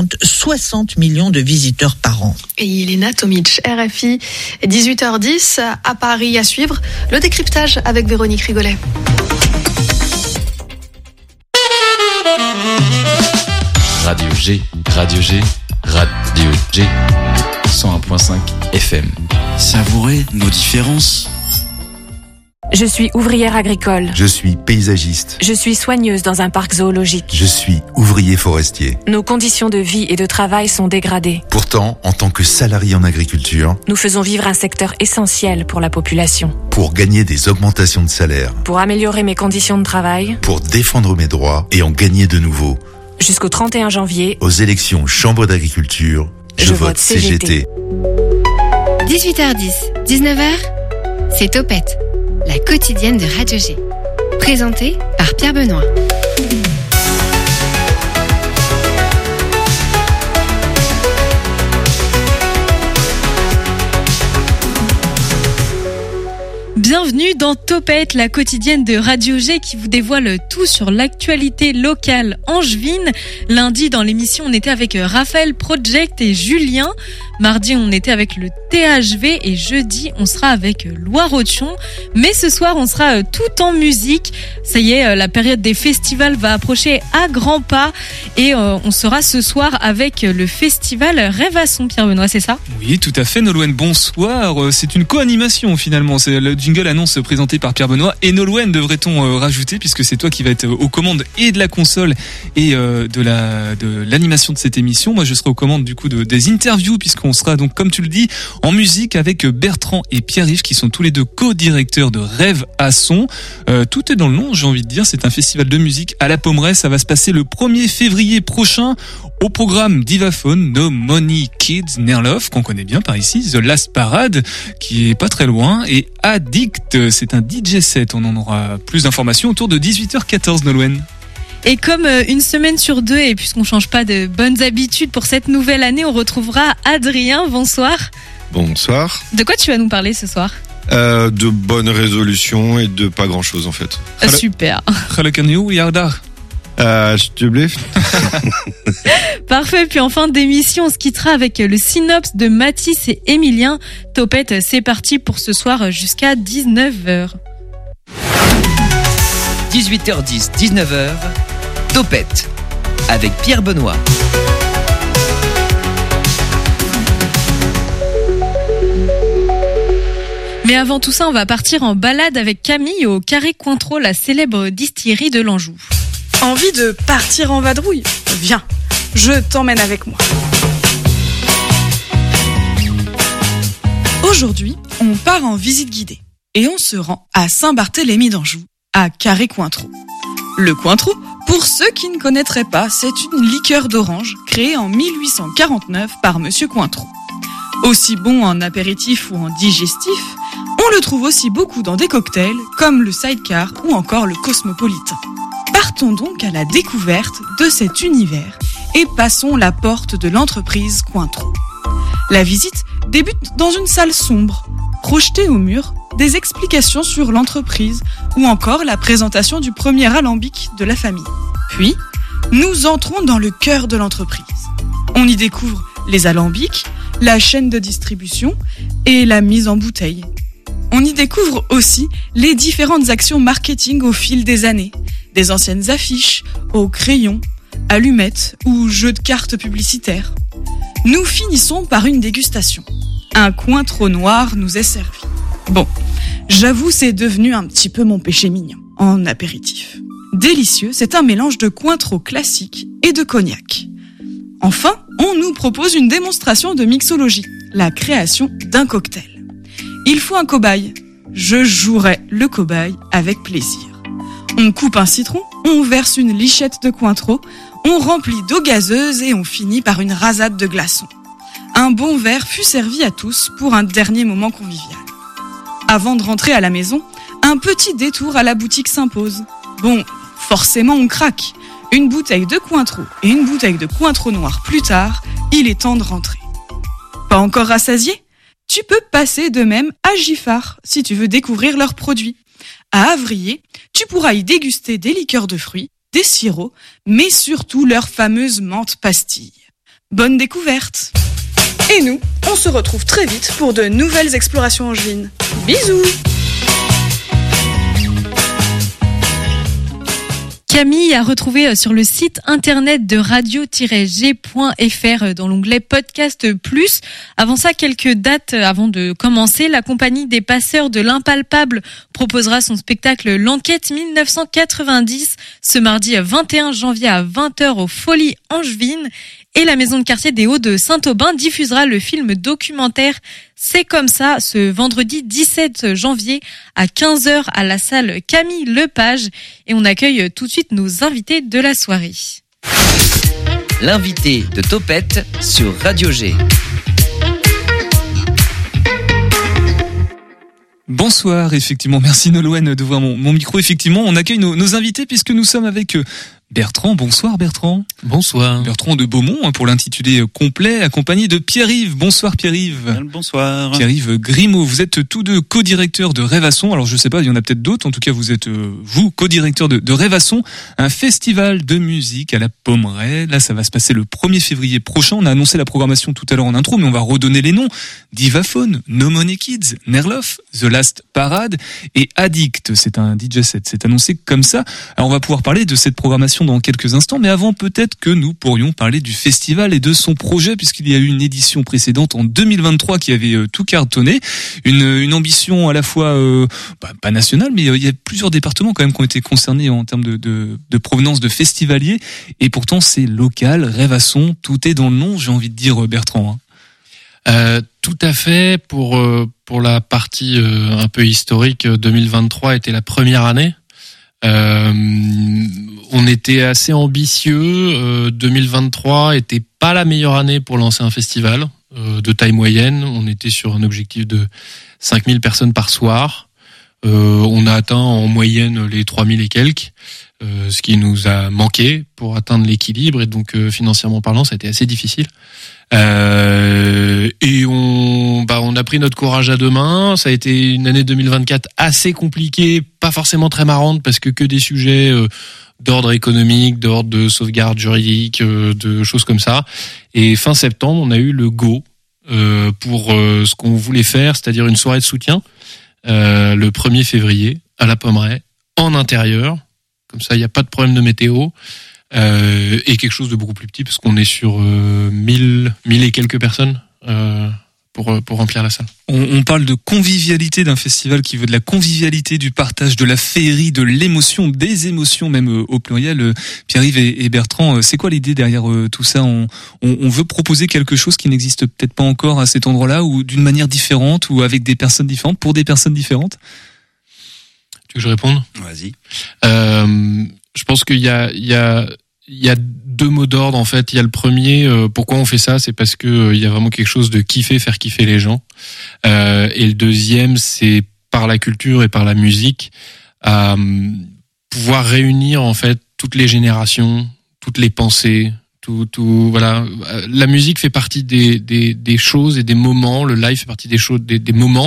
compte 60 millions de visiteurs par an. Et Elena Tomic, RFI, 18h10 à Paris à suivre. Le décryptage avec Véronique Rigolet. Radio G, 101.5 FM. Savourez nos différences. Je suis ouvrière agricole. Je suis paysagiste. Je suis soigneuse dans un parc zoologique. Je suis ouvrier forestier. Nos conditions de vie et de travail sont dégradées. Pourtant, en tant que salarié en agriculture, nous faisons vivre un secteur essentiel pour la population. Pour gagner des augmentations de salaire. Pour améliorer mes conditions de travail. Pour défendre mes droits et en gagner de nouveaux. Jusqu'au 31 janvier, aux élections Chambre d'agriculture, je vote CGT. 18h10, 19h, c'est Topette, la quotidienne de Radio G. Présentée par Pierre Benoît. Bienvenue dans Topette, la quotidienne de Radio G qui vous dévoile tout sur l'actualité locale angevine. Lundi, dans l'émission, on était avec Raphaël Project et Julien. Mardi, on était avec le THV et jeudi, on sera avec Loire-Othion. Mais ce soir, on sera tout en musique. Ça y est, la période des festivals va approcher à grands pas et on sera ce soir avec le festival Rêvasson, Pierre-Benoît, c'est ça ? Oui, tout à fait, Nolwenn, bonsoir. C'est une co-animation finalement, c'est le jingle annonce présenté par Pierre Benoît et Nolwenn devrait-on rajouter puisque c'est toi qui vas être aux commandes et de la console et de l'animation de cette émission. Moi je serai aux commandes du coup des interviews puisqu'on sera donc comme tu le dis en musique avec Bertrand et Pierre-Yves qui sont tous les deux co-directeurs de Rêvasson. Tout est dans le nom, j'ai envie de dire, c'est un festival de musique à la Pommeraye, ça va se passer le 1er février prochain. Au programme Divaphone, No Money Kids, Nerlof, qu'on connaît bien par ici, The Last Parade, qui est pas très loin, et Addict, c'est un DJ set. On en aura plus d'informations autour de 18h14, Nolwenn. Et comme une semaine sur deux, et puisqu'on change pas de bonnes habitudes pour cette nouvelle année, on retrouvera Adrien. Bonsoir. Bonsoir. De quoi tu vas nous parler ce soir ? De bonnes résolutions et de pas grand chose en fait. Super. S'il te plaît. Parfait, puis en fin d'émission, on se quittera avec le synopsis de Mathis et Emilien. Topette, c'est parti pour ce soir jusqu'à 19h. 18h10, 19h, Topette, avec Pierre Benoît. Mais avant tout ça, on va partir en balade avec Camille au Carré Cointreau, la célèbre distillerie de l'Anjou. Envie de partir en vadrouille ? Viens, je t'emmène avec moi. Aujourd'hui, on part en visite guidée et on se rend à Saint-Barthélemy d'Anjou, à Carré Cointreau. Le Cointreau, pour ceux qui ne connaîtraient pas, c'est une liqueur d'orange créée en 1849 par Monsieur Cointreau. Aussi bon en apéritif ou en digestif, on le trouve aussi beaucoup dans des cocktails comme le sidecar ou encore le cosmopolitain. Partons donc à la découverte de cet univers et passons la porte de l'entreprise Cointreau. La visite débute dans une salle sombre. Projetées au mur, des explications sur l'entreprise ou encore la présentation du premier alambic de la famille. Puis, nous entrons dans le cœur de l'entreprise. On y découvre les alambics, la chaîne de distribution et la mise en bouteille. On y découvre aussi les différentes actions marketing au fil des années, des anciennes affiches, aux crayons, allumettes ou jeux de cartes publicitaires. Nous finissons par une dégustation. Un Cointreau noir nous est servi. Bon, j'avoue c'est devenu un petit peu mon péché mignon, en apéritif. Délicieux, c'est un mélange de Cointreau classique et de cognac. Enfin, on nous propose une démonstration de mixologie, la création d'un cocktail. Il faut un cobaye. Je jouerai le cobaye avec plaisir. On coupe un citron, on verse une lichette de Cointreau, on remplit d'eau gazeuse et on finit par une rasade de glaçons. Un bon verre fut servi à tous pour un dernier moment convivial. Avant de rentrer à la maison, un petit détour à la boutique s'impose. Bon, forcément on craque. Une bouteille de Cointreau et une bouteille de Cointreau noir plus tard, il est temps de rentrer. Pas encore rassasié ? Tu peux passer de même à Giffard si tu veux découvrir leurs produits. À Avrier, tu pourras y déguster des liqueurs de fruits, des sirops, mais surtout leur fameuse menthe pastille. bonne découverte. Et nous, on se retrouve très vite pour de nouvelles explorations angevines. Bisous. Camille a retrouvé sur le site internet de radio-g.fr dans l'onglet Podcast Plus. Avant ça, quelques dates avant de commencer. La compagnie des passeurs de l'impalpable proposera son spectacle L'Enquête 1990 ce mardi 21 janvier à 20h aux Folies Angevines. Et la maison de quartier des Hauts de Saint-Aubin diffusera le film documentaire C'est comme ça ce vendredi 17 janvier à 15h à la salle Camille Lepage. Et on accueille tout de suite nos invités de la soirée. L'invité de Topette sur Radio G. Bonsoir, effectivement, merci Nolwenn d'ouvrir mon micro. Effectivement, on accueille nos invités puisque nous sommes avec Bertrand. Bonsoir Bertrand. Bonsoir. Bertrand de Beaumont pour l'intitulé complet, accompagné de Pierre-Yves. Bonsoir Pierre-Yves. Bonsoir. Pierre-Yves Grimaud, vous êtes tous deux co-directeurs de Rêvasson. Alors je sais pas, il y en a peut-être d'autres. En tout cas, vous êtes vous co-directeur de Rêvasson, un festival de musique à la Pommeraye. Là, ça va se passer le 1er février prochain. On a annoncé la programmation tout à l'heure en intro, mais on va redonner les noms. Divaphone, No Money Kids, Nerlof, The Last Parade et Addict. C'est un DJ set. C'est annoncé comme ça. Alors on va pouvoir parler de cette programmation dans quelques instants, mais avant peut-être que nous pourrions parler du festival et de son projet, puisqu'il y a eu une édition précédente en 2023 qui avait tout cartonné, une ambition à la fois pas nationale, mais il y a plusieurs départements quand même qui ont été concernés en termes de provenance de festivaliers, et pourtant c'est local, Rêvasson, tout est dans le nom, j'ai envie de dire Bertrand. Tout à fait. Pour la partie un peu historique, 2023 était la première année. On était assez ambitieux. 2023 était pas la meilleure année pour lancer un festival de taille moyenne. On était sur un objectif de 5000 personnes par soir. On a atteint en moyenne les 3000 et quelques, ce qui nous a manqué pour atteindre l'équilibre. Et donc financièrement parlant, ça a été assez difficile. Et on a pris notre courage à deux mains. Ça a été une année 2024 assez compliquée, pas forcément très marrante parce que des sujets d'ordre économique, d'ordre de sauvegarde juridique, de choses comme ça. Et fin septembre, on a eu le go pour ce qu'on voulait faire, c'est-à-dire une soirée de soutien le 1er février à la Pommeraye, en intérieur. Comme ça, il n'y a pas de problème de météo. Et quelque chose de beaucoup plus petit parce qu'on est sur 1000 et quelques personnes pour remplir la salle. On parle de convivialité d'un festival qui veut de la convivialité, du partage, de la féerie, de l'émotion, des émotions même au pluriel. Pierre-Yves et Bertrand, c'est quoi l'idée derrière tout ça? On veut proposer quelque chose qui n'existe peut-être pas encore à cet endroit-là, ou d'une manière différente, ou avec des personnes différentes, pour des personnes différentes? Tu veux que je réponde? Vas-y. Je pense qu'il y a deux mots d'ordre en fait. Il y a le premier, pourquoi on fait ça, c'est parce que il y a vraiment quelque chose de faire kiffer les gens. Et le deuxième, c'est par la culture et par la musique, pouvoir réunir en fait toutes les générations, toutes les pensées, tout voilà. La musique fait partie des choses et des moments. Le live fait partie des choses, des moments.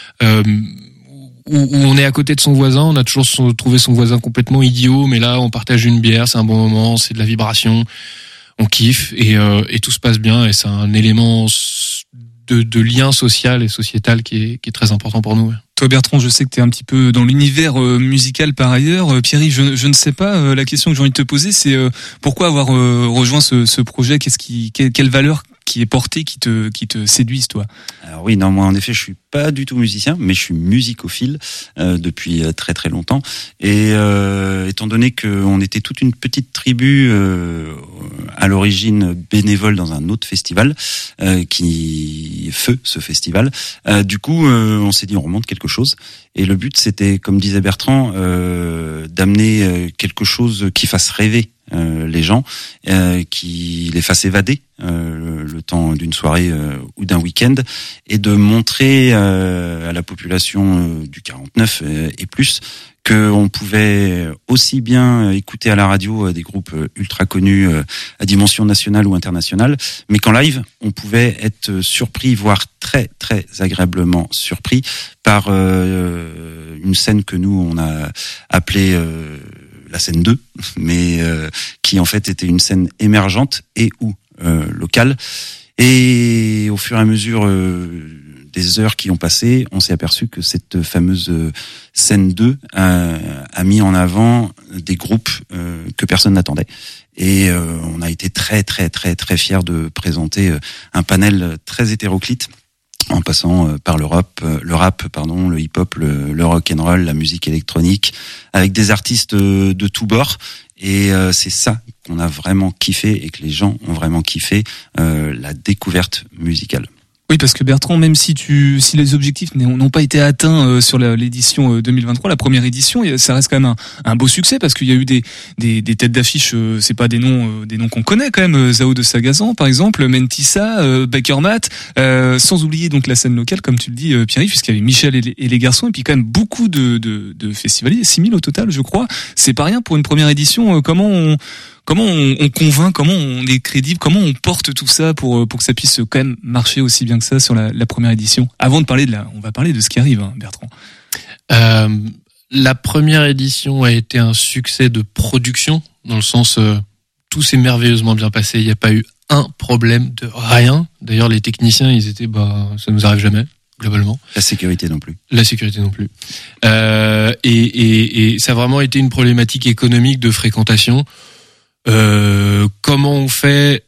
Où on est à côté de son voisin, on a toujours trouvé son voisin complètement idiot, mais là on partage une bière, c'est un bon moment, c'est de la vibration, on kiffe et tout se passe bien, et c'est un élément de lien social et sociétal qui est très important pour nous. Ouais. Toi Bertrand, je sais que tu es un petit peu dans l'univers musical par ailleurs. Pierre-Yves, je ne sais pas, la question que j'ai envie de te poser, c'est pourquoi avoir rejoint ce projet, quelle valeur qui est portée, qui te séduise, toi? Alors oui, non, moi en effet, je suis pas du tout musicien, mais je suis musicophile depuis très très longtemps. Et étant donné qu'on était toute une petite tribu à l'origine bénévole dans un autre festival qui Feu, ce festival, du coup, on s'est dit on remonte quelque chose. Et le but, c'était, comme disait Bertrand, d'amener quelque chose qui fasse rêver les gens, qui les fasse évader le temps d'une soirée ou d'un week-end, et de montrer à la population du 49 et plus qu'on pouvait aussi bien écouter à la radio des groupes ultra connus à dimension nationale ou internationale, mais qu'en live, on pouvait être surpris, voire très très agréablement surpris par une scène que nous on a appelée la scène 2, mais qui en fait était une scène émergente et où locale. Et au fur et à mesure des heures qui ont passé, on s'est aperçu que cette fameuse scène 2 a mis en avant des groupes que personne n'attendait. Et on a été très fiers de présenter un panel très hétéroclite, en passant par le rap, le hip-hop, le rock and roll, la musique électronique, avec des artistes de tous bords. Et c'est ça qu'on a vraiment kiffé et que les gens ont vraiment kiffé, la découverte musicale. Oui, parce que Bertrand, même si les objectifs n'ont pas été atteints sur l'édition 2023, la première édition, ça reste quand même un beau succès parce qu'il y a eu des têtes d'affiche, c'est pas des noms qu'on connaît quand même, Zao de Sagazan par exemple, Mentissa, Baker Matt, sans oublier donc la scène locale comme tu le dis Pierre-Yves, puisqu'il y avait Michel et les garçons et puis quand même beaucoup de festivaliers, 6000 au total je crois. C'est pas rien pour une première édition. Comment on convainc, comment on est crédible, comment on porte tout ça pour que ça puisse quand même marcher aussi bien que ça sur la première édition. Avant de parler on va parler de ce qui arrive, hein, Bertrand. La première édition a été un succès de production, dans le sens tout s'est merveilleusement bien passé. Il n'y a pas eu un problème de rien. D'ailleurs, les techniciens, ils étaient, ça nous arrive jamais. Globalement. La sécurité non plus. Et ça a vraiment été une problématique économique de fréquentation. Comment on fait?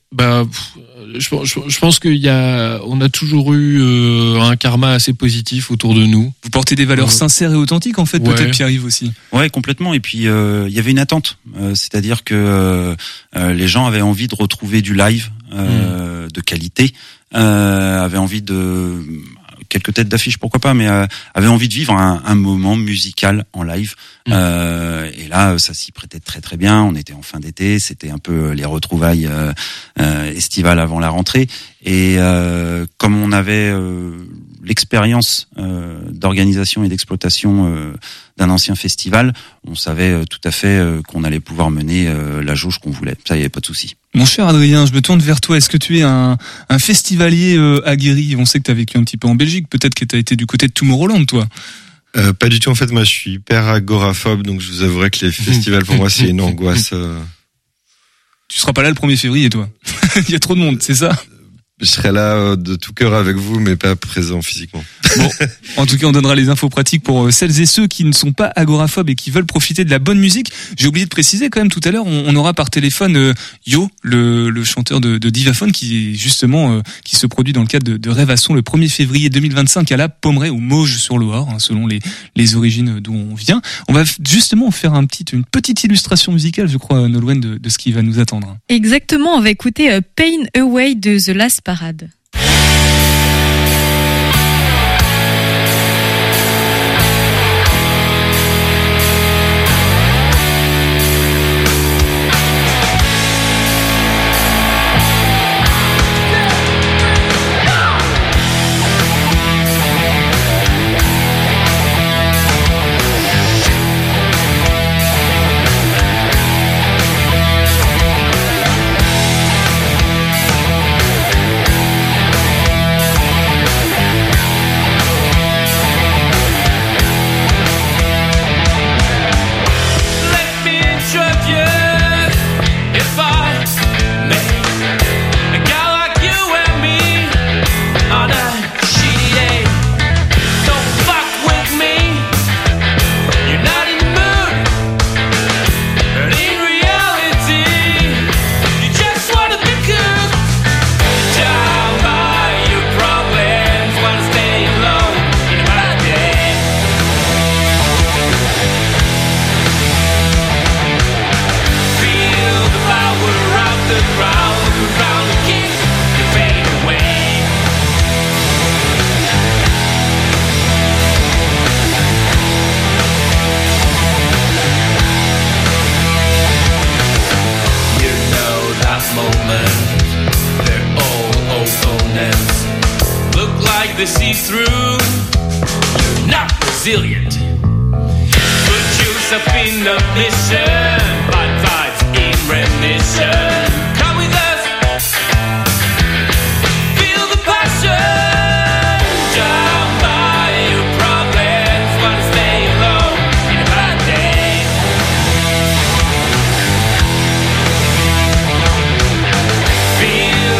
Je pense on a toujours eu un karma assez positif autour de nous. Vous portez des valeurs sincères et authentiques en fait, peut-être Pierre-Yves aussi. Ouais, complètement. Et puis il y avait une attente, c'est-à-dire que les gens avaient envie de retrouver du live de qualité, avaient envie de quelques têtes d'affiche, pourquoi pas, mais avait envie de vivre un moment musical en live. Et là, ça s'y prêtait très bien. On était en fin d'été, c'était un peu les retrouvailles estivales avant la rentrée. Et comme on avait l'expérience d'organisation et d'exploitation d'un ancien festival, on savait tout à fait qu'on allait pouvoir mener la jauge qu'on voulait. Ça, il n'y avait pas de souci. Mon cher Adrien, je me tourne vers toi. Est-ce que tu es un festivalier aguerri? On sait que tu as vécu un petit peu en Belgique. Peut-être que tu as été du côté de Tomorrowland, toi. Pas du tout. En fait, moi, je suis hyper agoraphobe, donc je vous avouerai que les festivals, pour moi, c'est une angoisse. Tu seras pas là le 1er février, toi. Il y a trop de monde, c'est ça? Je serai là de tout cœur avec vous, mais pas présent physiquement. Bon, en tout cas, on donnera les infos pratiques pour celles et ceux qui ne sont pas agoraphobes et qui veulent profiter de la bonne musique. J'ai oublié de préciser quand même tout à l'heure, on aura par téléphone Yo, le chanteur de Divaphone, qui est justement qui se produit dans le cadre de Rêve à son le 1er février 2025 à la Pommeraye ou Mauges-sur-Loire, hein, selon les origines d'où on vient. On va justement faire une petite illustration musicale, je crois, Nolwenn, de ce qui va nous attendre. Exactement, on va écouter Pain Away de The Last Parade. Feel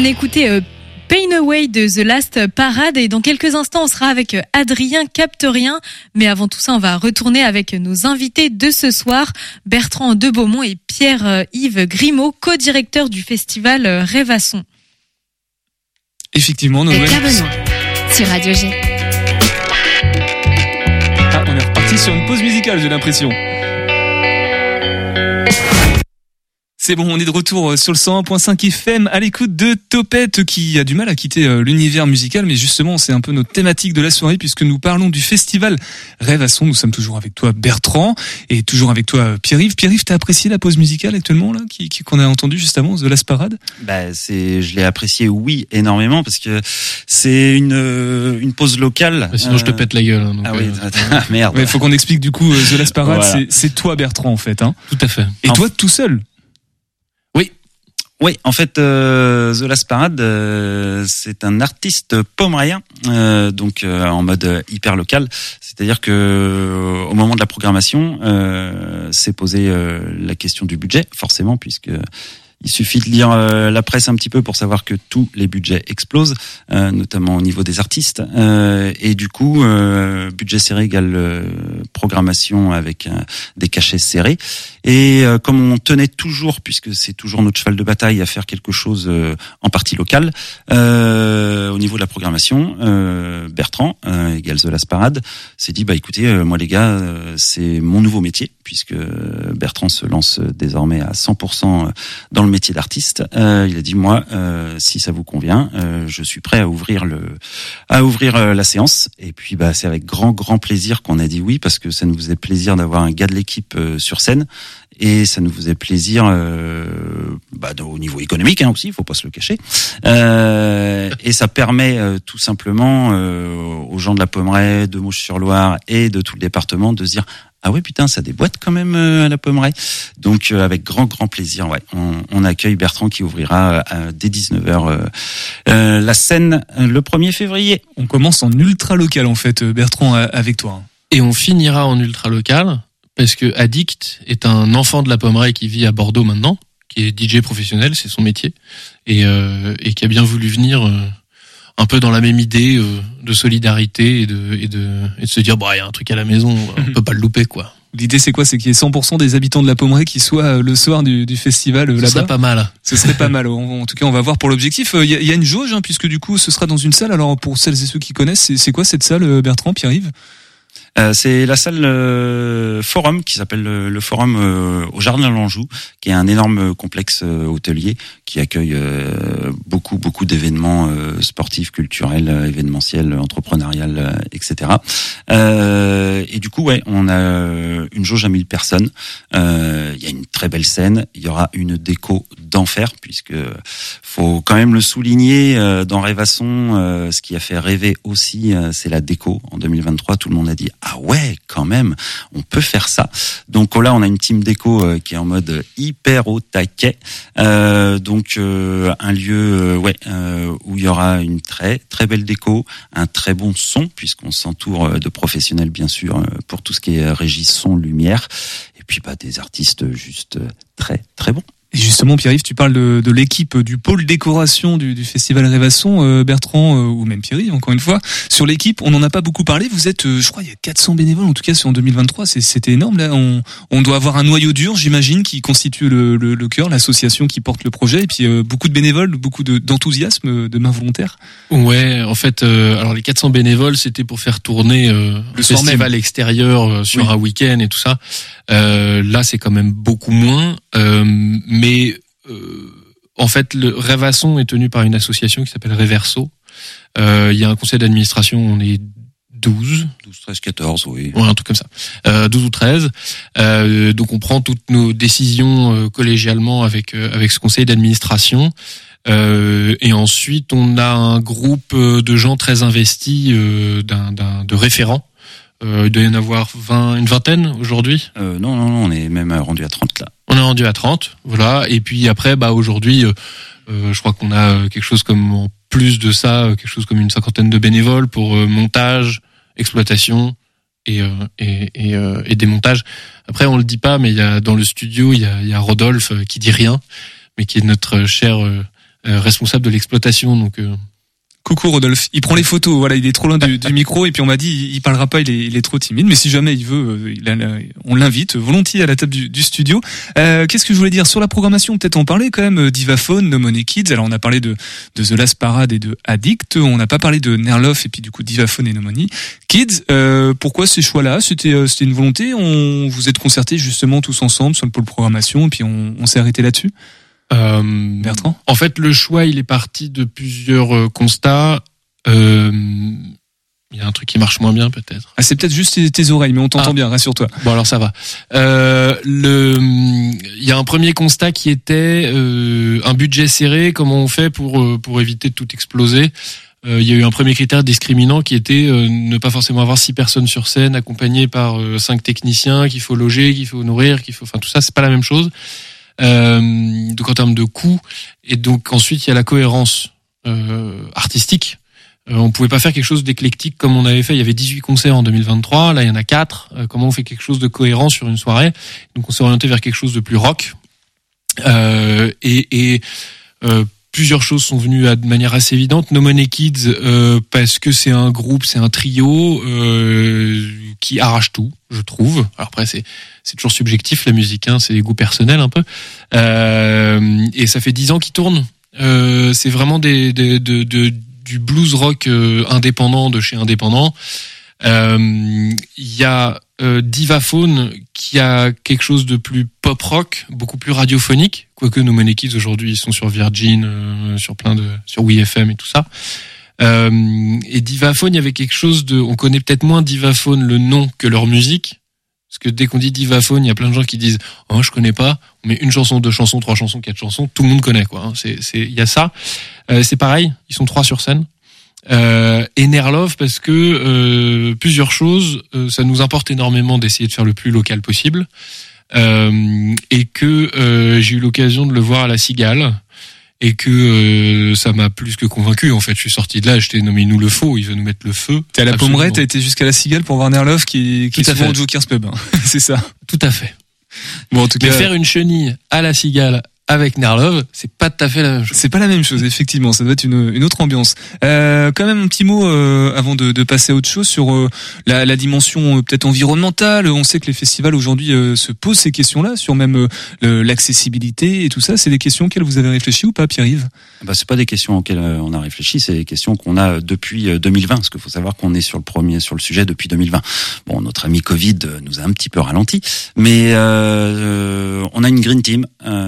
écouté Pain Away de The Last Parade et dans quelques instants on sera avec Adrien Capterien, mais avant tout ça on va retourner avec nos invités de ce soir, Bertrand de Beaumont et Pierre-Yves Grimaud, co-directeurs du festival Rêvasson. Effectivement, Noël. Pierre Benoît sur Radio G. Ah, on est reparti sur une pause musicale, j'ai l'impression. C'est bon, on est de retour sur le 101.5 FM à l'écoute de Topette qui a du mal à quitter l'univers musical, mais justement c'est un peu notre thématique de la soirée puisque nous parlons du festival Rêvasson. Nous sommes toujours avec toi Bertrand et toujours avec toi Pierre-Yves. Pierre-Yves, t'as apprécié la pause musicale actuellement là qu'on a entendu juste avant, The Last Parade? Je l'ai apprécié, oui, énormément parce que c'est une pause locale. Sinon je te pète la gueule. Hein, donc oui, merde. Il faut qu'on explique du coup The Last Parade, voilà. c'est toi Bertrand en fait. Hein. Tout à fait. Et toi tout seul? Oui, en fait, The Last Parade, c'est un artiste pomerien, donc en mode hyper local. C'est-à-dire que au moment de la programmation, s'est posé la question du budget, forcément, puisque il suffit de lire la presse un petit peu pour savoir que tous les budgets explosent, notamment au niveau des artistes. Et du coup, budget serré égale programmation avec des cachets serrés. Et comme on tenait toujours, puisque c'est toujours notre cheval de bataille, à faire quelque chose en partie local, au niveau de la programmation, Bertrand, égale The Last Parade, s'est dit, écoutez, moi les gars, c'est mon nouveau métier, puisque Bertrand se lance désormais à 100% dans le métier d'artiste. Il a dit, moi, si ça vous convient, je suis prêt à ouvrir la séance. Et puis, c'est avec grand plaisir qu'on a dit oui, parce que ça nous faisait plaisir d'avoir un gars de l'équipe sur scène. Et ça nous faisait plaisir au niveau économique aussi, il faut pas se le cacher. Et ça permet tout simplement aux gens de la Pomeraie, de Mauches-sur-Loire et de tout le département de se dire ah ouais putain ça déboîte quand même à la Pomeraie. Donc avec grand plaisir, on accueille Bertrand qui ouvrira dès 19h la scène le 1er février. On commence en ultra local en fait, Bertrand, avec toi. Et on finira en ultra local. Parce que Addict est un enfant de la Pomeraie qui vit à Bordeaux maintenant, qui est DJ professionnel, c'est son métier, et qui a bien voulu venir un peu dans la même idée de solidarité et de se dire il y a un truc à la maison, on peut pas le louper quoi. L'idée c'est quoi? C'est qu'il y ait 100% des habitants de la Pomeraie qui soient le soir du festival là-bas. Ce serait pas mal. Ce serait pas mal. En tout cas, on va voir pour l'objectif. Il y a une jauge puisque du coup, ce sera dans une salle. Alors pour celles et ceux qui connaissent, c'est quoi cette salle, Bertrand, Pierre-Yves? C'est la salle Forum qui s'appelle le Forum au Jardin de l'Anjou, qui est un énorme complexe hôtelier qui accueille beaucoup d'événements sportifs, culturels, événementiels, entrepreneuriales, etc. Et du coup, on a une jauge à 1000 personnes. Il y a une très belle scène. Il y aura une déco d'enfer, puisque faut quand même le souligner, dans Rêvasson, ce qui a fait rêver aussi, c'est la déco. En 2023, tout le monde a dit ah ouais, quand même, on peut faire ça. Donc là, on a une team déco qui est en mode hyper au taquet. Donc un lieu où il y aura une très belle déco, un très bon son puisqu'on s'entoure de professionnels bien sûr pour tout ce qui est régie son, lumière, et puis des artistes juste très bons. Et justement, Pierre-Yves, tu parles de l'équipe du pôle décoration du festival Rêvasson, Bertrand, ou même Pierre-Yves, encore une fois. Sur l'équipe, on n'en a pas beaucoup parlé. Vous êtes, je crois, il y a 400 bénévoles, en tout cas, en 2023. C'était énorme, là. On doit avoir un noyau dur, j'imagine, qui constitue le cœur, l'association qui porte le projet, et puis beaucoup de bénévoles, beaucoup d'enthousiasme, de main volontaire. Ouais, en fait, alors les 400 bénévoles, c'était pour faire tourner le festival extérieur sur un week-end et tout ça. Là, c'est quand même beaucoup moins, mais en fait, le Rêvasson est tenu par une association qui s'appelle Reverso. Il y a un conseil d'administration, on est 12, 13, 14, oui. Ouais, un truc comme ça. 12 ou 13. Donc on prend toutes nos décisions collégialement avec ce conseil d'administration. Et ensuite, on a un groupe de gens très investis, de référents. Il doit y en avoir une vingtaine aujourd'hui. Non, on est même rendu à 30 là. On est rendu à 30, voilà. Et puis après, aujourd'hui, je crois qu'on a quelque chose comme, en plus de ça, quelque chose comme une 50aine de bénévoles pour montage, exploitation et démontage. Après, on le dit pas, mais dans le studio, il y a Rodolphe qui dit rien, mais qui est notre cher responsable de l'exploitation. Donc coucou Rodolphe, il prend les photos, voilà, il est trop loin du micro et puis on m'a dit il parlera pas, il est trop timide, mais si jamais il veut, on l'invite volontiers à la table du studio. Qu'est-ce que je voulais dire sur la programmation, peut-être en parler quand même, Divaphone, No Money Kids. Alors on a parlé de The Last Parade et de Addict, on n'a pas parlé de Nerlof et puis du coup Divaphone et No Money Kids. Pourquoi ces choix-là? C'était une volonté, vous êtes concertés justement tous ensemble sur le pôle programmation et puis on s'est arrêté là-dessus? Bertrand? En fait, le choix, il est parti de plusieurs constats. Il y a un truc qui marche moins bien, peut-être. Ah, c'est peut-être juste tes oreilles, mais on t'entend bien, rassure-toi. Bon, alors ça va. Il y a un premier constat qui était un budget serré. Comment on fait pour éviter de tout exploser? Il y a eu un premier critère discriminant qui était ne pas forcément avoir 6 personnes sur scène, accompagnées par 5 techniciens qu'il faut loger, qu'il faut nourrir, enfin tout ça, c'est pas la même chose. Donc en termes de coûts, et donc ensuite il y a la cohérence artistique. On pouvait pas faire quelque chose d'éclectique comme on avait fait. Il y avait 18 concerts en 2023, là il y en a 4. Comment on fait quelque chose de cohérent sur une soirée? Donc on s'est orienté vers quelque chose de plus rock. Plusieurs choses sont venues de manière assez évidente. No Money Kids, parce que c'est un groupe, c'est un trio qui arrache tout, je trouve. Alors après, c'est toujours subjectif la musique, hein, c'est des goûts personnels un peu. Et ça fait 10 ans qu'ils tournent. C'est vraiment du blues rock indépendant de chez indépendant. Il y a Divaphone qui a quelque chose de plus pop rock, beaucoup plus radiophonique, quoique No Money Kids aujourd'hui ils sont sur Virgin, sur WeFM et tout ça. Et Divaphone, il y avait quelque chose on connaît peut-être moins Divaphone le nom que leur musique, parce que dès qu'on dit Divaphone, il y a plein de gens qui disent oh je connais pas, on met 1 chanson, 2 chansons, 3 chansons, 4 chansons, tout le monde connaît quoi. Il y a ça. C'est pareil, ils sont 3 sur scène. Et Nerlov parce que plusieurs choses, ça nous importe énormément d'essayer de faire le plus local possible, et que j'ai eu l'occasion de le voir à la Cigale et que ça m'a plus que convaincu. En fait, je suis sorti de là, j'étais nommé nous le faux, il veut nous mettre le feu. T'es à la Pommeraie, t'as été jusqu'à la Cigale pour voir Nerlov qui est souvent au Joker's Pub, hein. C'est ça. Tout à fait. Bon, en tout cas, faire une chenille à la Cigale avec Nerlov, c'est pas tout à fait la même chose. C'est pas la même chose, effectivement. Ça doit être une autre ambiance. Quand même un petit mot avant de passer à autre chose sur la dimension peut-être environnementale. On sait que les festivals aujourd'hui se posent ces questions-là sur même l'accessibilité et tout ça. C'est des questions auxquelles vous avez réfléchi ou pas, Pierre-Yves? C'est pas des questions auxquelles on a réfléchi, c'est des questions qu'on a depuis 2020. Parce qu'il faut savoir qu'on est sur le sujet depuis 2020. Bon, notre ami Covid nous a un petit peu ralenti, mais on a une Green Team.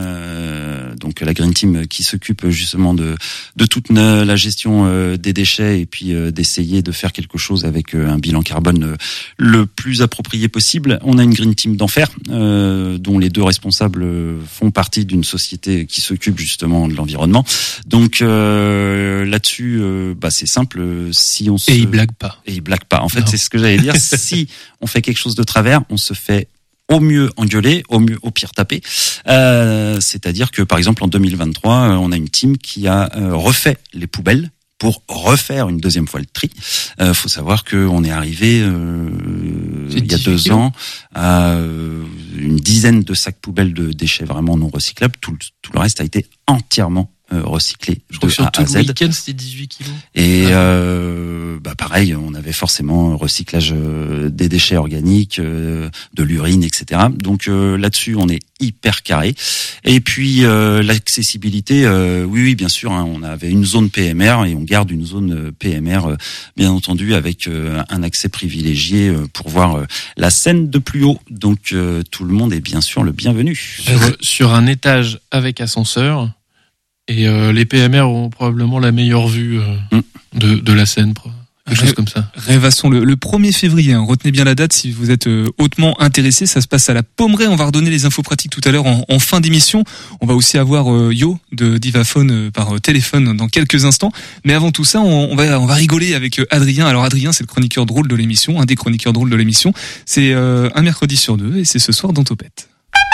Donc la Green Team qui s'occupe justement de toute la gestion des déchets et puis d'essayer de faire quelque chose avec un bilan carbone le plus approprié possible. On a une Green Team d'enfer dont les 2 responsables font partie d'une société qui s'occupe justement de l'environnement. Donc là-dessus, c'est simple. Si on et ils blaguent pas. Et ils blaguent pas. En fait, c'est ce que j'allais dire. Si on fait quelque chose de travers, on se fait au mieux engueuler, au pire taper. C'est-à-dire que, par exemple, en 2023, on a une team qui a refait les poubelles pour refaire une 2e fois le tri. Faut savoir qu'on est arrivé il y a 2 ans à une dizaine de sacs poubelles de déchets vraiment non recyclables. Tout le reste a été entièrement recyclé de A à Z. Le week-end, c'était 18 kilos. Et pareil, on avait forcément recyclage des déchets organiques, de l'urine, etc. Donc là-dessus, on est hyper carré. Et puis l'accessibilité, oui, bien sûr, hein, on avait une zone PMR et on garde une zone PMR, bien entendu, avec un accès privilégié pour voir la scène de plus haut. Donc tout le monde est bien sûr le bienvenu. Sur un étage avec ascenseur. Et les PMR ont probablement la meilleure vue de la scène, quelque chose comme ça. Rêvasson, le 1er février, hein, retenez bien la date si vous êtes hautement intéressé, ça se passe à la Pommeraie. On va redonner les infos pratiques tout à l'heure en fin d'émission. On va aussi avoir Yo de Divaphone par téléphone dans quelques instants. Mais avant tout ça, on va rigoler avec Adrien. Alors Adrien, c'est le chroniqueur drôle de l'émission, un des chroniqueurs drôles de l'émission. C'est un mercredi sur 2 et c'est ce soir dans Topette.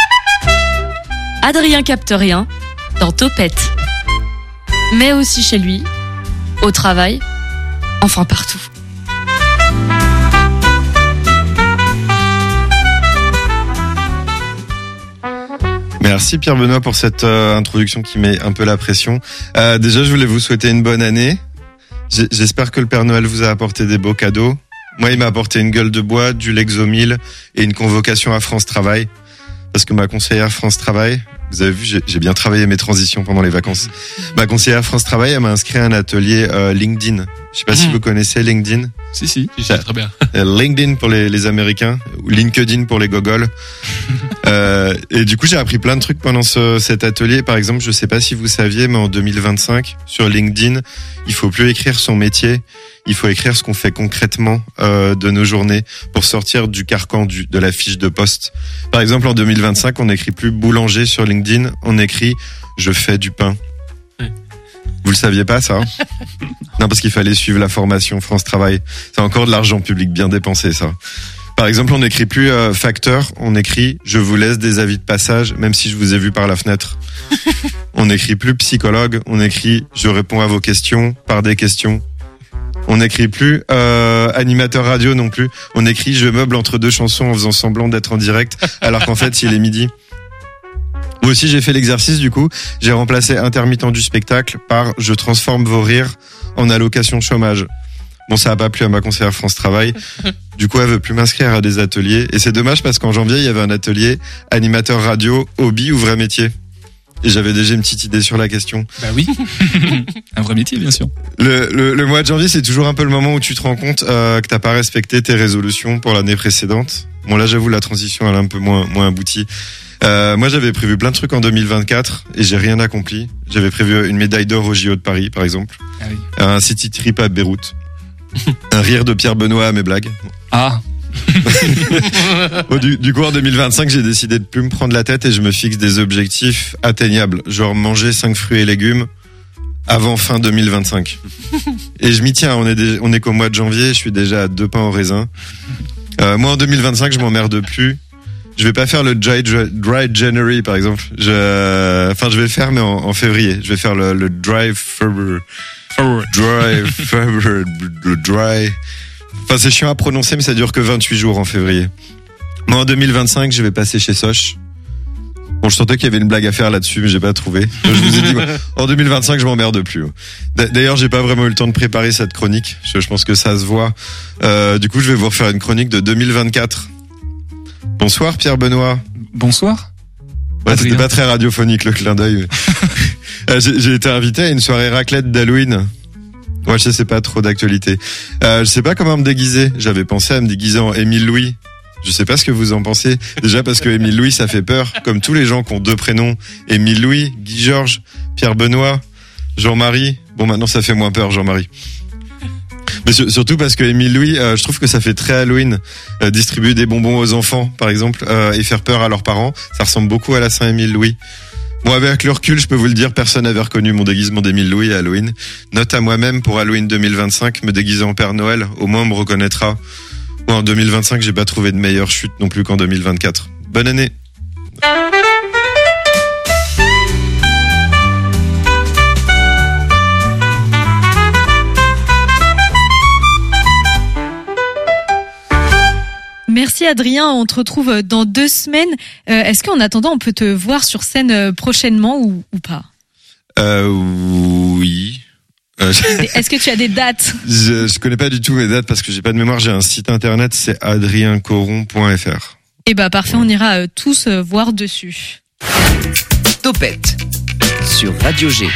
Adrien capte rien dans Topette. Mais aussi chez lui, au travail, enfin partout. Merci Pierre Benoît pour cette introduction qui met un peu la pression. Déjà, je voulais vous souhaiter une bonne année. J'espère que le Père Noël vous a apporté des beaux cadeaux. Moi, il m'a apporté une gueule de bois, du Lexomil et une convocation à France Travail. Parce que ma conseillère France Travail, vous avez vu, j'ai bien travaillé mes transitions pendant les vacances. Ma conseillère France Travail, elle m'a inscrit à un atelier LinkedIn. Je sais pas si vous connaissez LinkedIn. Si, très bien. LinkedIn pour les Américains, ou LinkedIn pour les gogoles. Et du coup, j'ai appris plein de trucs pendant cet atelier. Par exemple, je sais pas si vous saviez, mais en 2025, sur LinkedIn, il faut plus écrire son métier. Il faut écrire ce qu'on fait concrètement de nos journées pour sortir du carcan de la fiche de poste. Par exemple, en 2025, on n'écrit plus boulanger sur LinkedIn, on écrit je fais du pain. Vous le saviez pas, ça? Non, parce qu'il fallait suivre la formation France Travail. C'est encore de l'argent public bien dépensé, ça. Par exemple, on n'écrit plus facteur, on écrit je vous laisse des avis de passage, même si je vous ai vu par la fenêtre. On n'écrit plus psychologue, on écrit je réponds à vos questions par des questions. On n'écrit plus animateur radio non plus. On écrit je meuble entre deux chansons en faisant semblant d'être en direct, alors qu'en fait il est midi. Moi aussi j'ai fait l'exercice du coup. J'ai remplacé intermittent du spectacle par je transforme vos rires en allocation chômage. Bon, ça a pas plu à ma conseillère France Travail. Du coup, elle veut plus m'inscrire à des ateliers. Et c'est dommage parce qu'en janvier, il y avait un atelier animateur radio, hobby ou vrai métier. Et j'avais déjà une petite idée sur la question. Bah oui, un vrai métier bien sûr. Le mois de janvier, c'est toujours un peu le moment où tu te rends compte que t'as pas respecté tes résolutions pour l'année précédente. Bon là, j'avoue, la transition elle est un peu moins aboutie. Moi, j'avais prévu plein de trucs en 2024 et j'ai rien accompli. J'avais prévu une médaille d'or au JO de Paris, par exemple. Ah oui. Un city trip à Beyrouth. Un rire de Pierre Benoît à mes blagues. Ah. Bon, du coup, en 2025, j'ai décidé de plus me prendre la tête et je me fixe des objectifs atteignables. Genre manger 5 fruits et légumes avant fin 2025. Et je m'y tiens, on est qu'au mois de janvier, je suis déjà à 2 pains au raisin. Moi, en 2025, je m'emmerde plus. Je vais pas faire le dry January, par exemple. Je vais le faire, mais en février. Je vais faire le dry February. Enfin, c'est chiant à prononcer, mais ça dure que 28 jours en février. Moi, en 2025, je vais passer chez Soch. Bon, je sentais qu'il y avait une blague à faire là-dessus, mais j'ai pas trouvé. Donc, je vous ai dit, en 2025, je m'emmerde plus. D'ailleurs, j'ai pas vraiment eu le temps de préparer cette chronique. Je pense que ça se voit. Du coup, je vais vous refaire une chronique de 2024. Bonsoir, Pierre Benoît. Bonsoir. Ouais, c'était pas très radiophonique, le clin d'œil. J'ai été invité à une soirée raclette d'Halloween. Ouais, je sais pas trop d'actualité. Je sais pas comment me déguiser. J'avais pensé à me déguiser en Émile Louis. Je sais pas ce que vous en pensez. Déjà parce que Émile Louis, ça fait peur. Comme tous les gens qui ont 2 prénoms. Émile Louis, Guy Georges, Pierre Benoît, Jean-Marie. Bon, maintenant ça fait moins peur, Jean-Marie. Mais surtout parce que Émile Louis, je trouve que ça fait très Halloween. Distribuer des bonbons aux enfants, par exemple, et faire peur à leurs parents. Ça ressemble beaucoup à la Saint-Émile Louis. Bon, avec le recul, je peux vous le dire, personne n'avait reconnu mon déguisement d'Émile Louis à Halloween. Note à moi-même pour Halloween 2025, me déguiser en Père Noël, au moins on me reconnaîtra. Moi, en 2025, j'ai pas trouvé de meilleure chute non plus qu'en 2024. Bonne année! Merci Adrien, on te retrouve dans 2 semaines. Est-ce qu'en attendant, on peut te voir sur scène prochainement ou pas? Oui. Est-ce que tu as des dates? Je connais pas du tout mes dates parce que j'ai pas de mémoire. J'ai un site internet, c'est adriencoron.fr. Eh ben parfait, on ira tous voir dessus. Topette sur Radio G.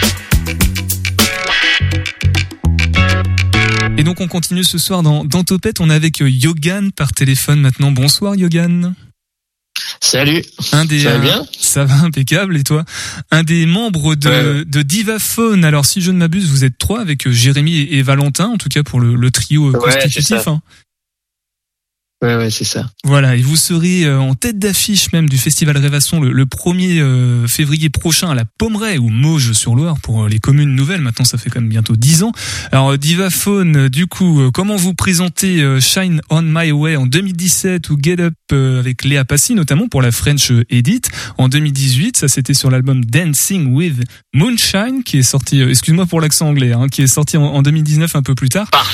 Et donc on continue ce soir dans Topette, on est avec Yogan par téléphone maintenant. Bonsoir Yogan. Salut. Ça va bien? Ça va impeccable, et toi? Un des membres de Divaphone. Alors si je ne m'abuse, vous êtes 3 avec Jérémy et Valentin, en tout cas pour le trio constitutif. Hein. Ouais, c'est ça. Voilà, et vous serez en tête d'affiche même du Festival Rêvasson le 1er février prochain à la Pommeraye ou Mauges-sur-Loire pour les communes nouvelles. Maintenant, ça fait quand même bientôt 10 ans. Alors, Divaphone, du coup, comment vous présentez Shine on My Way en 2017 ou Get Up avec Léa Passy, notamment pour la French Edit en 2018. Ça, c'était sur l'album Dancing with Moonshine qui est sorti, excuse-moi pour l'accent anglais, qui est sorti en 2019 un peu plus tard. Parfait.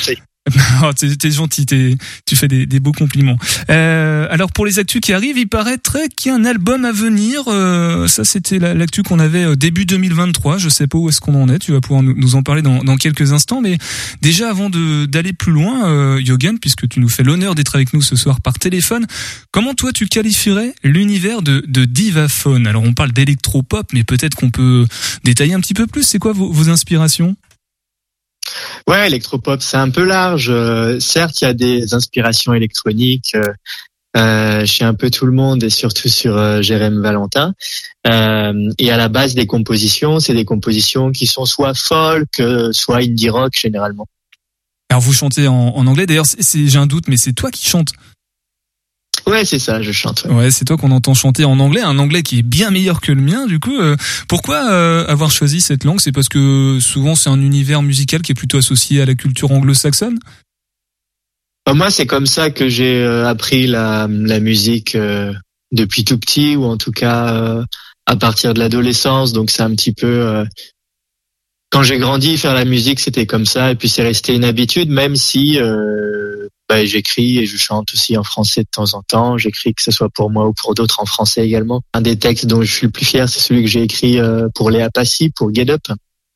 Oh, t'es gentil, tu fais des beaux compliments. Alors pour les actus qui arrivent, il paraîtrait qu'il y a un album à venir. Ça c'était l'actu qu'on avait début 2023. Je sais pas où est-ce qu'on en est. Tu vas pouvoir nous en parler dans quelques instants. Mais déjà avant d'aller plus loin, Yogan, puisque tu nous fais l'honneur d'être avec nous ce soir par téléphone, comment toi tu qualifierais l'univers de Divaphone? Alors on parle d'électropop, mais peut-être qu'on peut détailler un petit peu plus. C'est quoi vos inspirations? Ouais, électropop, c'est un peu large. Certes, il y a des inspirations électroniques chez un peu tout le monde et surtout sur Jérém Valentin. Et à la base des compositions, c'est des compositions qui sont soit folk, soit indie rock généralement. Alors vous chantez en anglais. D'ailleurs, j'ai un doute, mais c'est toi qui chantes. Ouais, c'est ça, je chante. Ouais, c'est toi qu'on entend chanter en anglais, un anglais qui est bien meilleur que le mien. Du coup, pourquoi avoir choisi cette langue? C'est parce que souvent c'est un univers musical qui est plutôt associé à la culture anglo-saxonne? Moi, c'est comme ça que j'ai appris la musique depuis tout petit, ou en tout cas à partir de l'adolescence. Donc c'est un petit peu... Quand j'ai grandi, faire la musique, c'était comme ça. Et puis c'est resté une habitude, même si... j'écris et je chante aussi en français de temps en temps. J'écris que ce soit pour moi ou pour d'autres en français également. Un des textes dont je suis le plus fier, c'est celui que j'ai écrit pour Léa Passy, pour Get Up.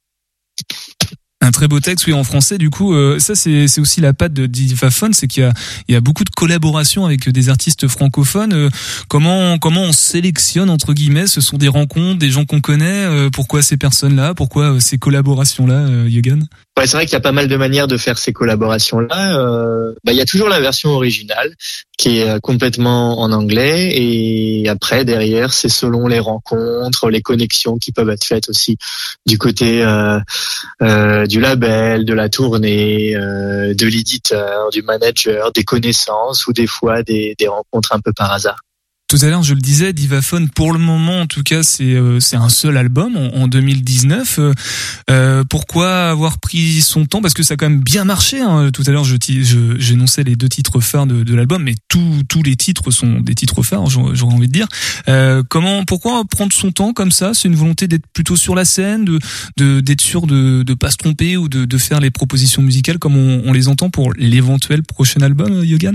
Un très beau texte, oui, en français. Du coup, ça c'est aussi la patte de Divaphone, c'est qu'il y a beaucoup de collaborations avec des artistes francophones. Comment on sélectionne entre guillemets? Ce sont des rencontres, des gens qu'on connaît. Pourquoi ces personnes-là? Pourquoi ces collaborations-là, Yogan? Ouais, c'est vrai qu'il y a pas mal de manières de faire ces collaborations-là. Il y a toujours la version originale qui est complètement en anglais, et après derrière c'est selon les rencontres, les connexions qui peuvent être faites aussi du côté du label, de la tournée, de l'éditeur, du manager, des connaissances ou des fois des rencontres un peu par hasard. Tout à l'heure, je le disais, Divaphone, pour le moment, en tout cas, c'est un seul album en 2019. Pourquoi avoir pris son temps? Parce que ça a quand même bien marché. Hein. Tout à l'heure, j'énonçais les 2 titres phares de l'album, mais tous les titres sont des titres phares, j'aurais envie de dire. Pourquoi prendre son temps comme ça? C'est une volonté d'être plutôt sur la scène, d'être sûr de pas se tromper, ou de faire les propositions musicales comme on les entend pour l'éventuel prochain album, Yogan?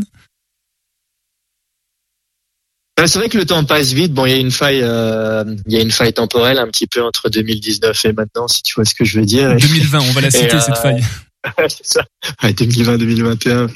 C'est vrai que le temps passe vite. Bon, il y a une faille temporelle un petit peu entre 2019 et maintenant, si tu vois ce que je veux dire. 2020, on va la citer, cette faille. C'est ça. Ouais, 2020-2021.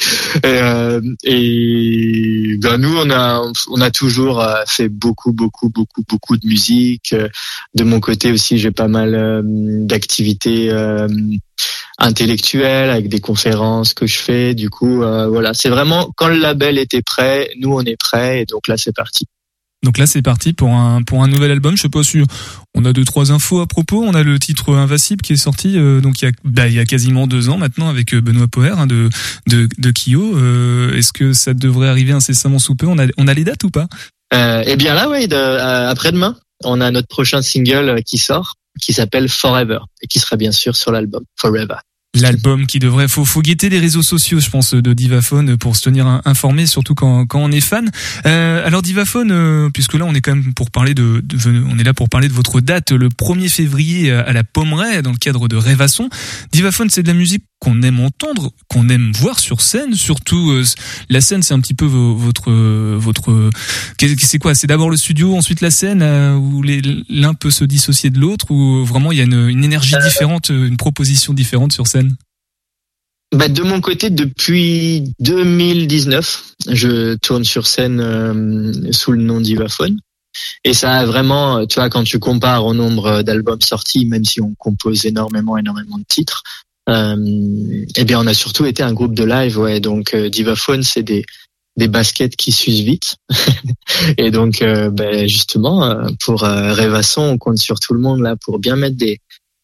Et nous, on a toujours fait beaucoup de musique. De mon côté aussi, j'ai pas mal d'activités intellectuelles avec des conférences que je fais. Du coup, voilà, c'est vraiment quand le label était prêt, nous on est prêts, et donc là c'est parti. Donc là, c'est parti pour un nouvel album. Je sais pas si on a 2-3 infos à propos. On a le titre Invincible qui est sorti donc il y a quasiment 2 ans maintenant, avec Benoît Poher de Kyo. Est-ce que ça devrait arriver incessamment sous peu? On a les dates ou pas? Eh bien là, ouais, après-demain, on a notre prochain single qui sort, qui s'appelle Forever, et qui sera bien sûr sur l'album Forever. L'album qui devrait, faut guetter les réseaux sociaux, je pense, de Divaphone pour se tenir informé, surtout quand on est fan. Alors Divaphone, puisque là on est quand même on est là pour parler de votre date le 1er février à la Pommeraye dans le cadre de Rêvasson. Divaphone, c'est de la musique qu'on aime entendre, qu'on aime voir sur scène, surtout la scène, c'est un petit peu votre c'est quoi? C'est d'abord le studio, ensuite la scène, où l'un peut se dissocier de l'autre, ou vraiment il y a une énergie différente, une proposition différente sur scène? De mon côté, depuis 2019, je tourne sur scène sous le nom Divaphone. Et ça a vraiment, tu vois, quand tu compares au nombre d'albums sortis, même si on compose énormément de titres, eh bien on a surtout été un groupe de live, ouais. Donc Divaphone, c'est des baskets qui s'usent vite. Et donc justement pour Rêvasson, on compte sur tout le monde là pour bien mettre des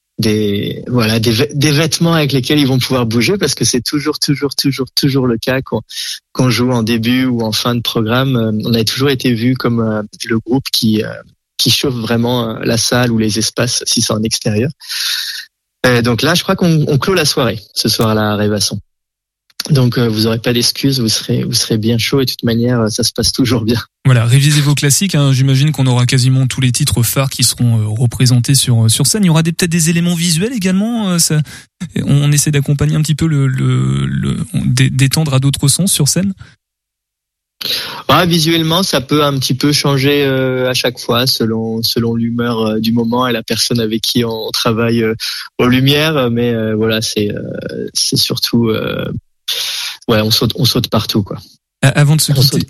vêtements avec lesquels ils vont pouvoir bouger, parce que c'est toujours le cas qu'on joue en début ou en fin de programme. On a toujours été vu comme le groupe qui chauffe vraiment la salle ou les espaces si c'est en extérieur. Donc là, je crois qu'on clôt la soirée ce soir-là à Rêvasson. Donc vous aurez pas d'excuses, vous serez bien chaud et de toute manière ça se passe toujours bien. Voilà, révisez vos classiques. J'imagine qu'on aura quasiment tous les titres phares qui seront représentés sur scène. Il y aura peut-être des éléments visuels également. On essaie d'accompagner un petit peu d'étendre à d'autres sons sur scène. Ouais, visuellement, ça peut un petit peu changer à chaque fois selon l'humeur du moment et la personne avec qui on travaille aux lumières. Mais voilà, c'est surtout on saute partout quoi. Avant de se quitter,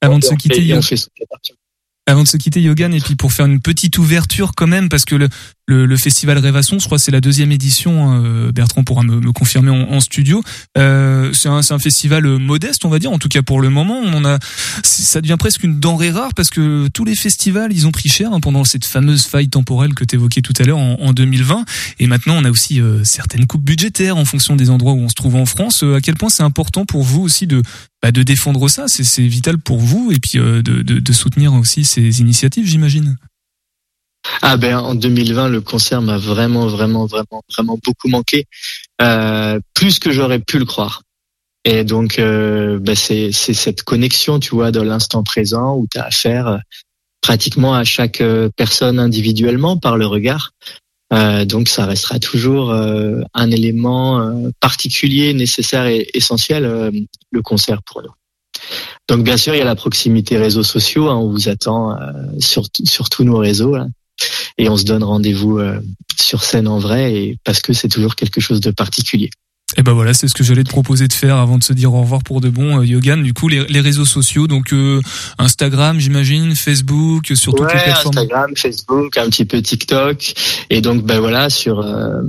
Avant de se quitter, Yogan, et puis pour faire une petite ouverture quand même, parce que le festival Rêvasson, je crois que c'est la 2e édition, Bertrand pourra me confirmer en studio. C'est un festival modeste, on va dire, en tout cas pour le moment. Ça devient presque une denrée rare, parce que tous les festivals, ils ont pris cher pendant cette fameuse faille temporelle que tu évoquais tout à l'heure en 2020. Et maintenant, on a aussi certaines coupes budgétaires en fonction des endroits où on se trouve en France. À quel point c'est important pour vous aussi de défendre ça, c'est vital pour vous, et puis de soutenir aussi ces initiatives, j'imagine. En 2020, le concert m'a vraiment beaucoup manqué, plus que j'aurais pu le croire. Et donc c'est cette connexion, tu vois, de l'instant présent où tu as affaire pratiquement à chaque personne individuellement par le regard. Donc ça restera toujours un élément particulier, nécessaire et essentiel, le concert pour nous. Donc bien sûr, il y a la proximité réseaux sociaux, on vous attend sur tous nos réseaux là, et on se donne rendez-vous sur scène en vrai, et parce que c'est toujours quelque chose de particulier. Et ben voilà, c'est ce que j'allais te proposer de faire avant de se dire au revoir pour de bon, Yogan. Du coup, les réseaux sociaux, donc Instagram, j'imagine, Facebook, sur toutes les plateformes. Instagram, Facebook, un petit peu TikTok, et donc voilà sur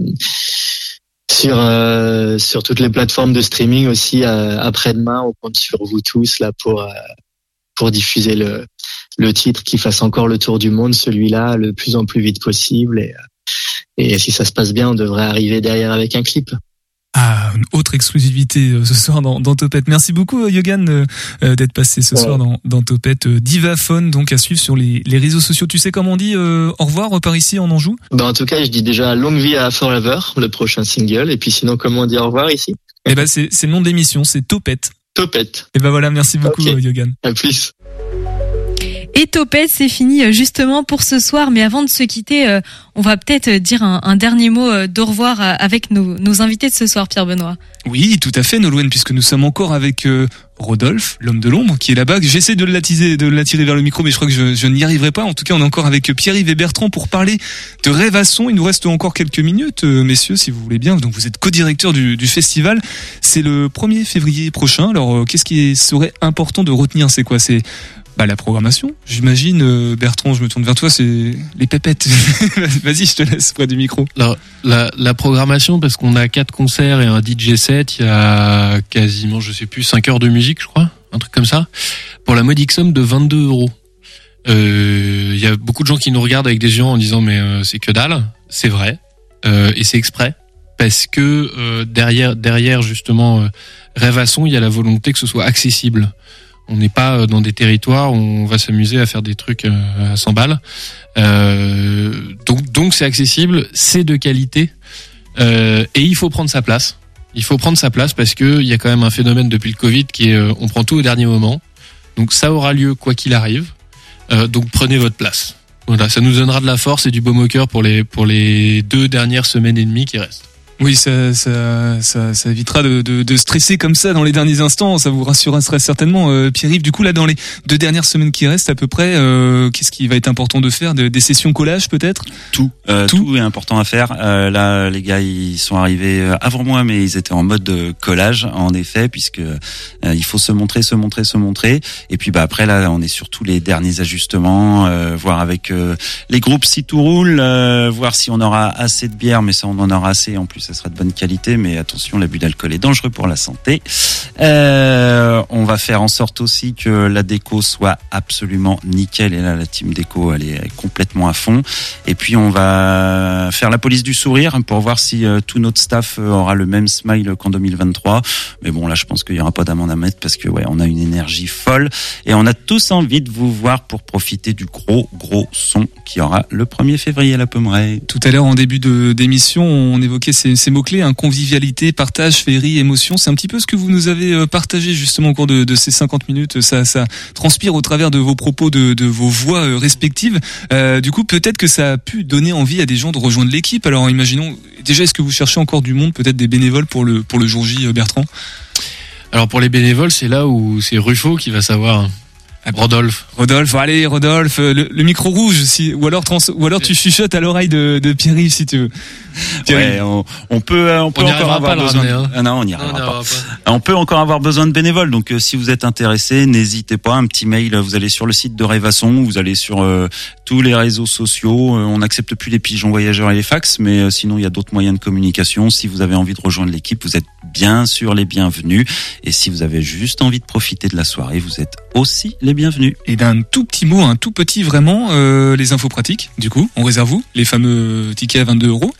toutes les plateformes de streaming aussi. Après-demain, on compte sur vous tous là pour diffuser le titre qui fasse encore le tour du monde, celui-là, le plus en plus vite possible. Et si ça se passe bien, on devrait arriver derrière avec un clip. Une autre exclusivité ce soir dans Topette. Merci beaucoup, Yogan, d'être passé ce soir dans Topette. Divaphone, donc à suivre sur les réseaux sociaux. Tu sais comment on dit au revoir par ici en Anjou? En tout cas, je dis déjà longue vie à Forever, le prochain single. Et puis sinon, comment on dit au revoir ici? C'est le nom de l'émission, c'est Topette. Topette. Et voilà, merci beaucoup, Yogan. À plus. Et Topette, c'est fini justement pour ce soir. Mais avant de se quitter, on va peut-être dire un dernier mot d'au revoir avec nos invités de ce soir, Pierre-Benoît. Oui, tout à fait, Nolwenn, puisque nous sommes encore avec Rodolphe, l'homme de l'ombre, qui est là-bas. J'essaie de l'attirer vers le micro, mais je crois que je n'y arriverai pas. En tout cas, on est encore avec Pierre-Yves et Bertrand pour parler de Rêvasson. Il nous reste encore quelques minutes, messieurs, si vous voulez bien. Donc, vous êtes co-directeur du festival. C'est le 1er février prochain. Alors, qu'est-ce qui serait important de retenir? C'est quoi? C'est la programmation, j'imagine. Bertrand, je me tourne vers toi, c'est les pépettes. Vas-y, je te laisse près du micro. Alors, la programmation, parce qu'on a 4 concerts et un DJ set, il y a quasiment, 5 heures de musique, je crois, un truc comme ça, pour la modique somme de 22 €. Il y a beaucoup de gens qui nous regardent avec des yeux en disant mais c'est que dalle. C'est vrai, et c'est exprès, parce que derrière justement Rêvasson, il y a la volonté que ce soit accessible. On n'est pas dans des territoires où on va s'amuser à faire des trucs à 100 balles. Donc c'est accessible, c'est de qualité, et il faut prendre sa place. Il faut prendre sa place parce que il y a quand même un phénomène depuis le Covid qui est on prend tout au dernier moment. Donc ça aura lieu quoi qu'il arrive. Donc prenez votre place. Voilà, ça nous donnera de la force et du baume au cœur pour les 2 dernières semaines et demie qui restent. Oui, ça évitera de stresser comme ça dans les derniers instants. Ça vous rassurera certainement, Pierre-Yves. Du coup, là, dans les 2 dernières semaines qui restent à peu près, qu'est-ce qui va être important de faire? Des sessions collage peut-être? Tout est important à faire. Là, les gars, ils sont arrivés avant moi, mais ils étaient en mode collage, en effet, puisque il faut se montrer. Et puis, après, là, on est sur tous les derniers ajustements, voir avec les groupes si tout roule, voir si on aura assez de bière, mais ça, on en aura assez. En plus, ça sera de bonne qualité, mais attention, l'abus d'alcool est dangereux pour la santé. on va faire en sorte aussi que la déco soit absolument nickel. Et là, la team déco, elle est complètement à fond. Et puis, on va faire la police du sourire pour voir si tout notre staff aura le même smile qu'en 2023. Mais bon, là, je pense qu'il y aura pas d'amende à mettre parce que on a une énergie folle et on a tous envie de vous voir pour profiter du gros son qui aura le 1er février à la Pommeraye. Tout à l'heure, en début d'émission, on évoquait ces mots-clés, convivialité, partage, féerie, émotion. C'est un petit peu ce que vous nous avez partagé justement au cours de ces 50 minutes. Ça transpire au travers de vos propos, de vos voix respectives. Du coup, peut-être que ça a pu donner envie à des gens de rejoindre l'équipe. Alors, imaginons, déjà, est-ce que vous cherchez encore du monde, peut-être des bénévoles pour le jour J, Bertrand? Alors, pour les bénévoles, c'est là où c'est Ruffo qui va savoir. Rodolphe, allez Rodolphe, le micro rouge ou alors tu chuchotes à l'oreille de Pierre-Yves si tu veux. Ouais, on peut encore avoir besoin. On n'y arrivera pas. On peut encore avoir besoin de bénévoles. Donc si vous êtes intéressé, n'hésitez pas. Un petit mail. Vous allez sur le site de Rêvasson. Vous allez sur tous les réseaux sociaux. On n'accepte plus les pigeons voyageurs et les fax, mais sinon il y a d'autres moyens de communication. Si vous avez envie de rejoindre l'équipe, vous êtes bien sûr les bienvenus. Et si vous avez juste envie de profiter de la soirée, vous êtes aussi les bienvenus. Et d'un tout petit mot, un tout petit vraiment, les infos pratiques. Du coup, on réserve où les fameux tickets à 22 €.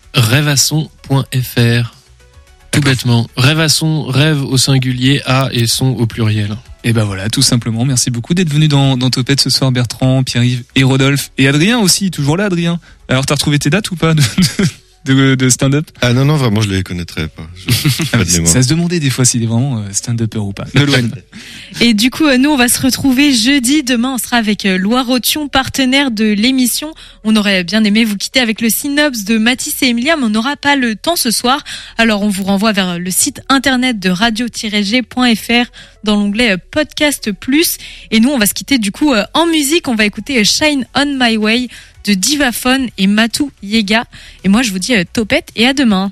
Rêvasson.fr. Tout bêtement. Rêvasson, rêve au singulier, A et son au pluriel. Et ben voilà, tout simplement. Merci beaucoup d'être venu dans Topette ce soir, Bertrand, Pierre-Yves et Rodolphe. Et Adrien aussi, toujours là, Adrien. Alors, t'as retrouvé tes dates ou pas de stand-up? Ah non, vraiment, je les connaîtrais pas. Pas de mémoire. Ça se demandait des fois s'il est vraiment stand-upper ou pas. Nolwenn. Et du coup, nous, on va se retrouver jeudi. Demain, on sera avec Loire-Othion, partenaire de l'émission. On aurait bien aimé vous quitter avec le synopsis de Mathis et Emilia, mais on n'aura pas le temps ce soir. Alors, on vous renvoie vers le site internet de radio-g.fr dans l'onglet Podcast Plus. Et nous, on va se quitter du coup en musique. On va écouter Shine on My Way de Divaphone et Matou Yega. Et moi, je vous dis topette et à demain.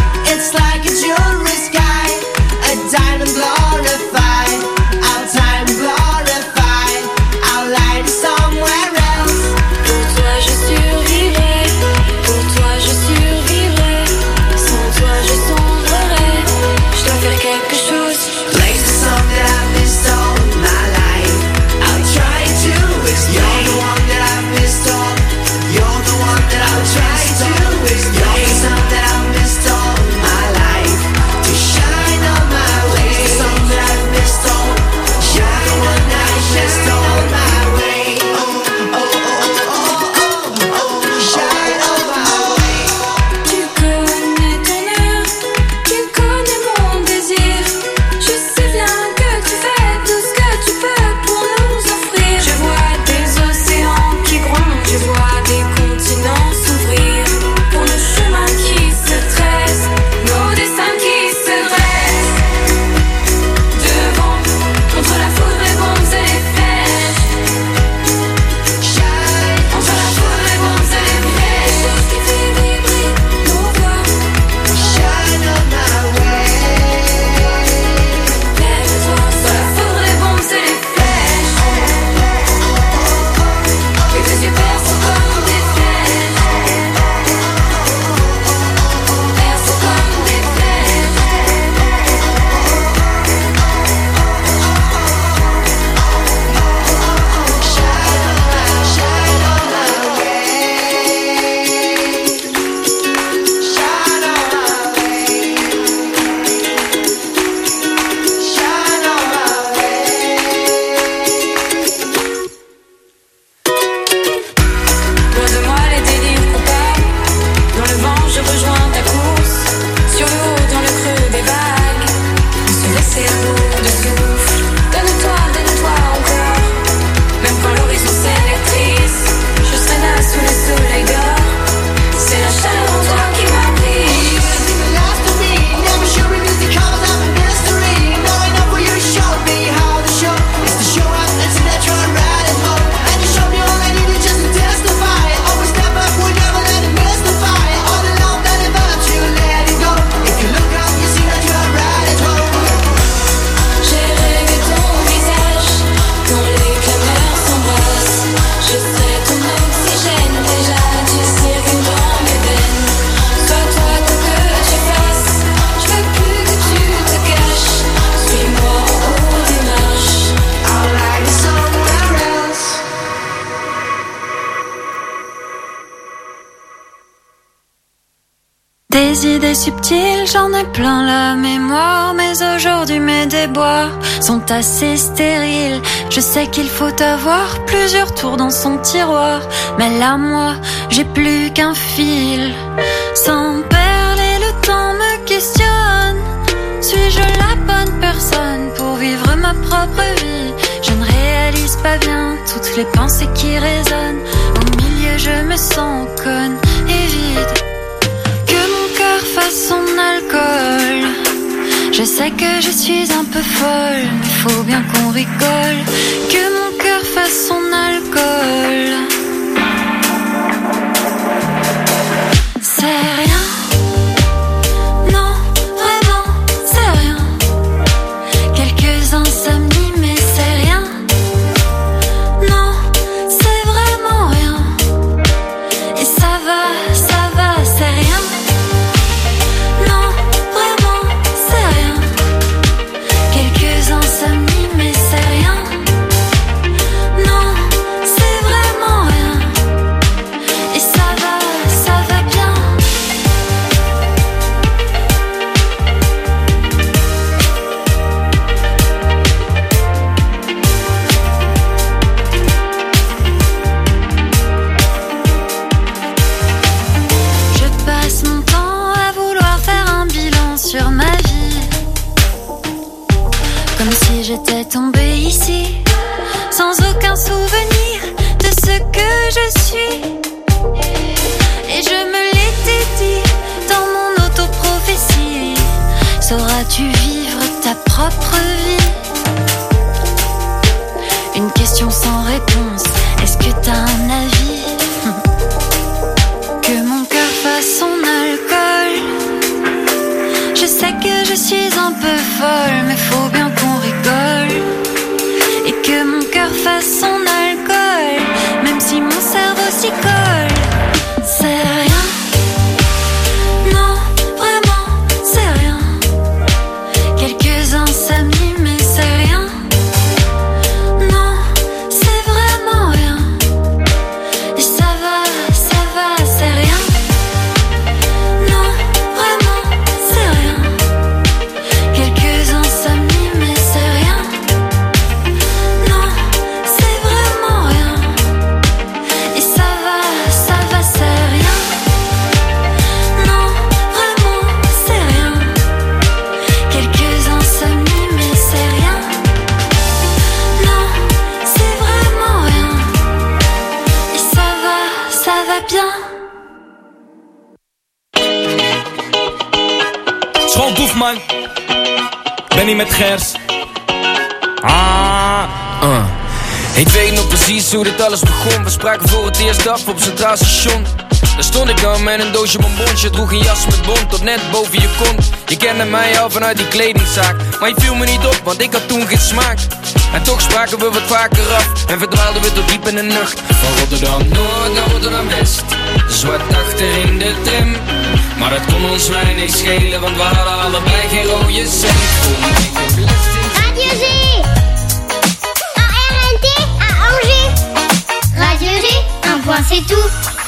Diamond glorified, our time Des idées subtiles, j'en ai plein la mémoire, mais aujourd'hui mes déboires sont assez stériles. Je sais qu'il faut avoir plusieurs tours dans son tiroir, mais là moi, j'ai plus qu'un fil. Sans perler, le temps me questionne. Suis-je la bonne personne pour vivre ma propre vie? Je ne réalise pas bien toutes les pensées qui résonnent. Au milieu, je me sens conne et vide. Fasse son alcool. Je sais que je suis un peu folle, mais faut bien qu'on rigole. Que mon cœur fasse son alcool. C'est rien. Non, vraiment, c'est rien. Quelques insomnies, mais c'est rien. Non, c'est vraiment rien. Et ça va, c'est rien. Insomnie, mais c'est rien. Non, c'est vraiment rien. Et ça va bien. Je passe mon temps à vouloir faire un bilan sur ma vie. Comme si j'étais tombée ici, sans aucun souvenir de ce que je suis. Et je me l'étais dit dans mon autoprophétie. Sauras-tu vivre ta propre vie? Une question sans réponse, est-ce que t'as un avis? Que mon cœur fasse son alcool. Je sais que je suis un peu folle, mais faut bien qu'on rigole. Et que mon cœur fasse son alcool, même si mon cerveau s'y colle. C'est rien. Non, vraiment, c'est rien. Quelques insomnies, mais c'est rien. Non, c'est vraiment rien. Et ça va, c'est rien. Non, vraiment, c'est rien. Quelques insomnies, mais c'est rien. Non, c'est vraiment rien. Et ça va, c'est rien. Non, vraiment, c'est rien. Quelques insomnies, mais c'est rien. Non, c'est vraiment rien. Et ça va bien. Schoon Boefman, Benny met Gers. Ik weet nog precies hoe dit alles begon. We spraken voor het eerst af op Centraal Station. Daar stond ik dan met een doosje bonbons. Droeg een jas met bont tot net boven je kont. Je kende mij al vanuit die kledingzaak, maar je viel me niet op, want ik had toen geen smaak. En toch spraken we wat vaker af en verdwaalden we tot diep in de nacht. Van Rotterdam Noord naar Rotterdam West, zwart achter in de tram. Maar dat kon ons weinig schelen, want we hadden allebei geen rode cent. Radio G, à RNT, à Angers. Radio G, un point c'est tout.